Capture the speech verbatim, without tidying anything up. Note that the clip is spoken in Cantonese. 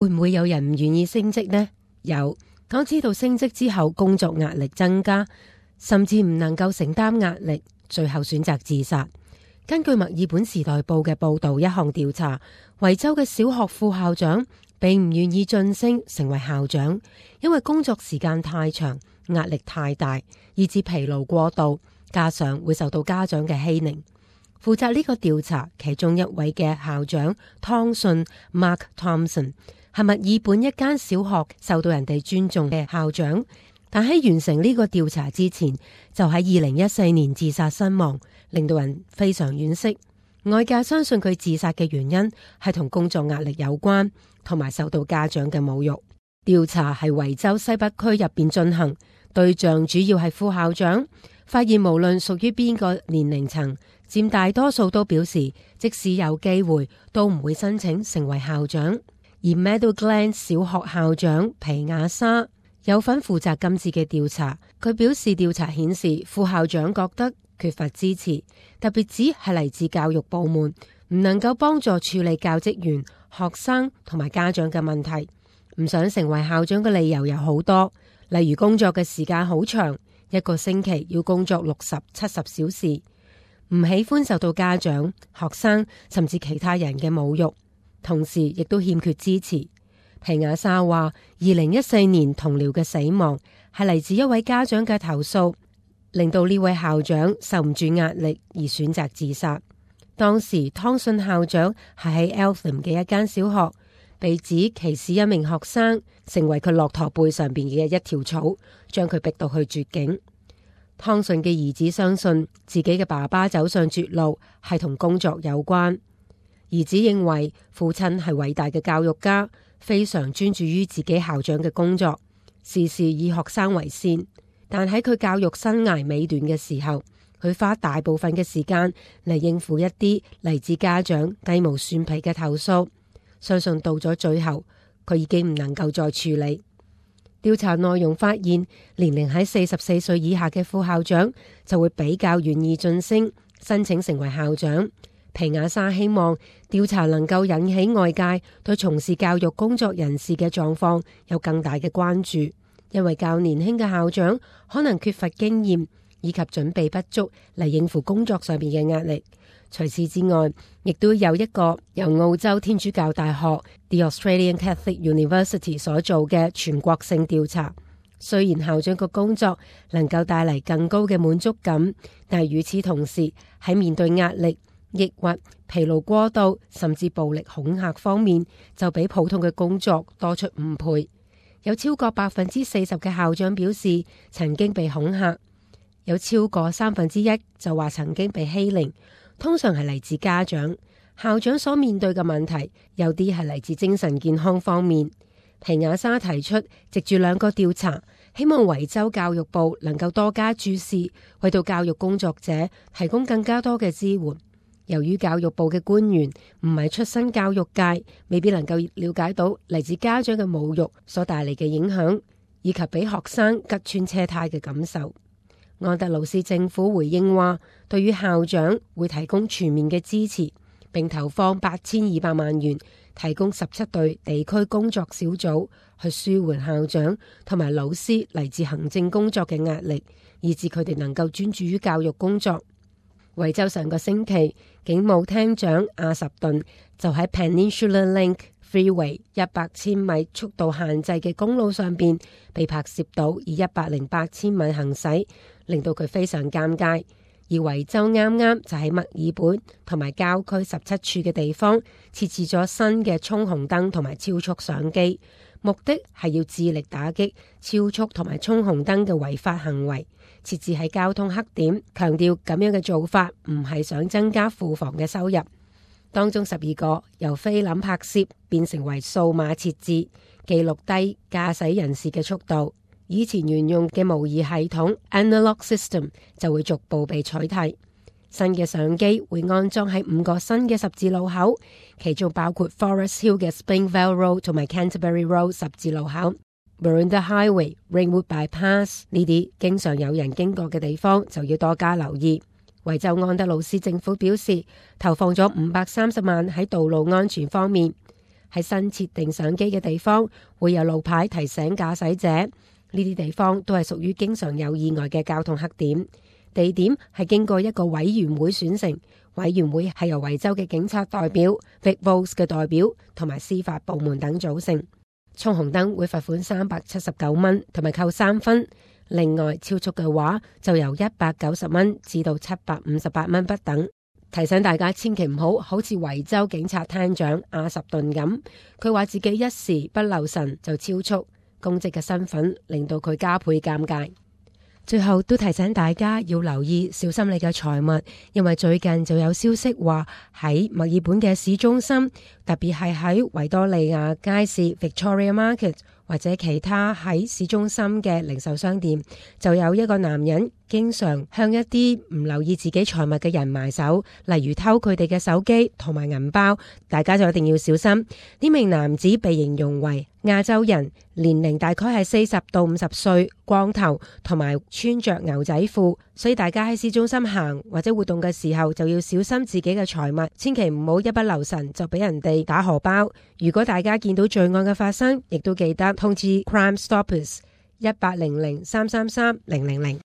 會唔會有人唔願意升職呢？有，當知道升職之後工作壓力增加，甚至唔能夠承擔壓力，最後選擇自殺。根據墨爾本時代報嘅報道，一項調查，維州嘅小學副校長並唔願意晉升成為校長，因為工作時間太長，壓力太大，以致疲勞過度，加上會受到家長嘅欺凌。負責呢個調查其中一位嘅校長湯遜 Mark Thompson 係墨爾本一間小學受到人哋尊重嘅校長，但喺完成呢個調查之前，就喺二零一四年自殺身亡，令到人非常惋惜。外界相信佢自殺嘅原因係同工作壓力有關，同埋受到家長嘅侮辱。調查係維州西北區入邊進行，對象主要係副校長，發現無論屬於邊個年齡層，佔大多數都表示即使有機會都唔會申請成為校長。而 Meadow Glen 小學校長皮亞莎有份負責今次嘅調查，佢表示調查顯示副校長覺得缺乏支持，特別指係嚟自教育部門，唔能夠幫助處理教職員、學生同埋家長嘅問題。唔想成為校長嘅理由有好多，例如工作嘅時間好長，一個星期要工作六十、七十小時，唔喜歡受到家長、學生甚至其他人嘅侮辱，同時亦都欠缺支持。皮亞莎話，二零一四年同僚嘅死亡係嚟自一位家長嘅投訴，令到呢位校長受唔住壓力而選擇自殺。當時湯遜校長係喺 Eltham 嘅一間小學，被指歧視一名學生，成為佢駱駝背上邊嘅一條草，將佢逼到去絕境。湯遜嘅兒子相信自己嘅爸爸走上絕路係同工作有關。兒子認為父親係偉大嘅教育家，非常專注於自己校長嘅工作，事事以學生為先。但喺佢教育生涯尾段嘅時候，佢花大部分嘅時間嚟應付一啲嚟自家長雞毛蒜皮嘅投訴。相信到咗最後，佢已經唔能夠再處理。調查內容發現，年齡喺四十四歲以下嘅副校長就會比較願意晉升，申請成為校長。皮亞莎希望調查能夠引起外界對從事教育工作人士嘅狀況有更大嘅關注，因為較年輕嘅校長可能缺乏經驗以及準備不足嚟應付工作上面嘅壓力。除此之外，亦都有一個由澳洲天主教大學 The Australian Catholic University 所做嘅全國性調查。雖然校長個工作能夠帶嚟更高嘅滿足感，但係與此同時喺面對壓力、抑鬱、疲勞過度甚至暴力恐嚇方面，就比普通嘅工作多出五倍。有超過百分之四十嘅校長表示曾經被恐嚇，有超過三分之一就話曾經被欺凌。通常係嚟自家長。校長所面對嘅問題有啲係嚟自精神健康方面。皮亞莎提出藉住兩個調查，希望維州教育部能夠多加注視，為到教育工作者提供更加多嘅支援。由於教育部嘅官員唔係出身教育界，未必能夠了解到嚟自家長嘅侮辱所帶嚟嘅影響，以及俾學生吉穿車胎嘅感受。安德魯斯政府回應話，對於校長會提供全面嘅支持，並投放八千二百萬元，提供十七隊地區工作小組去舒緩校長同埋老師嚟自行政工作嘅壓力，以致佢哋能夠專注於教育工作。維州上個星期，警務廳長阿什頓就喺 Peninsula Link Freeway 一百千米速度限制嘅公路上邊被拍攝到以一百零八千米行駛，令到佢非常尷尬。而維州啱啱就喺墨爾本同埋郊區十七處嘅地方設置咗新嘅衝紅燈同埋超速相機，目的係要致力打擊超速同埋衝紅燈嘅違法行為，設置喺交通黑點，強調咁樣嘅做法唔係想增加庫房嘅收入。當中十二個由菲林拍攝變成為數碼設置，記錄低駕駛人士嘅速度。以前沿用嘅模擬系統 Analog System 就會逐步被取替。新嘅相機會安裝喺五個新嘅十字路口，其中包括 Forest Hill 嘅 Springvale Road 同埋 Canterbury Road 十字路口。Maroondah Highway、Ringwood Bypass 呢啲經常有人經過嘅地方就要多加留意。維州安德魯斯政府表示，投放咗五百三十萬喺道路安全方面。 喺新設定相機嘅地方會有路牌提醒駕駛者，呢啲地方都係屬於經常有意外嘅交通黑點。地點係經過一個委員會選成，委員會係由維州嘅警察代表、Vic Voles 嘅代表同埋司法部門等組成。衝紅燈會罰款三百七十九蚊，同埋扣三分。另外超速嘅話就由一百九十蚊至到七百五十八蚊不等。提醒大家千祈唔好好似維州警察廳長阿什頓咁，佢話自己一時不留神就超速，公職嘅身份令到佢加倍尷尬。最後都提醒大家要留意小心你嘅財物，因為最近就有消息話喺墨爾本嘅市中心，特別係喺維多利亞街市 Victoria Market 或者其他喺市中心嘅零售商店，就有一個男人經常向一啲唔留意自己財物嘅人埋手，例如偷佢哋嘅手機同埋銀包，大家就一定要小心。呢名男子被形容為亞洲人，年齡大概係四十到五十歲，光頭同埋穿着牛仔褲，所以大家喺市中心行或者活動嘅時候就要小心自己嘅財物，千祈唔好一不留神就俾人哋打荷包。如果大家見到罪案嘅發生，亦都記得通知 Crime Stoppers 一八零零三三三零零零。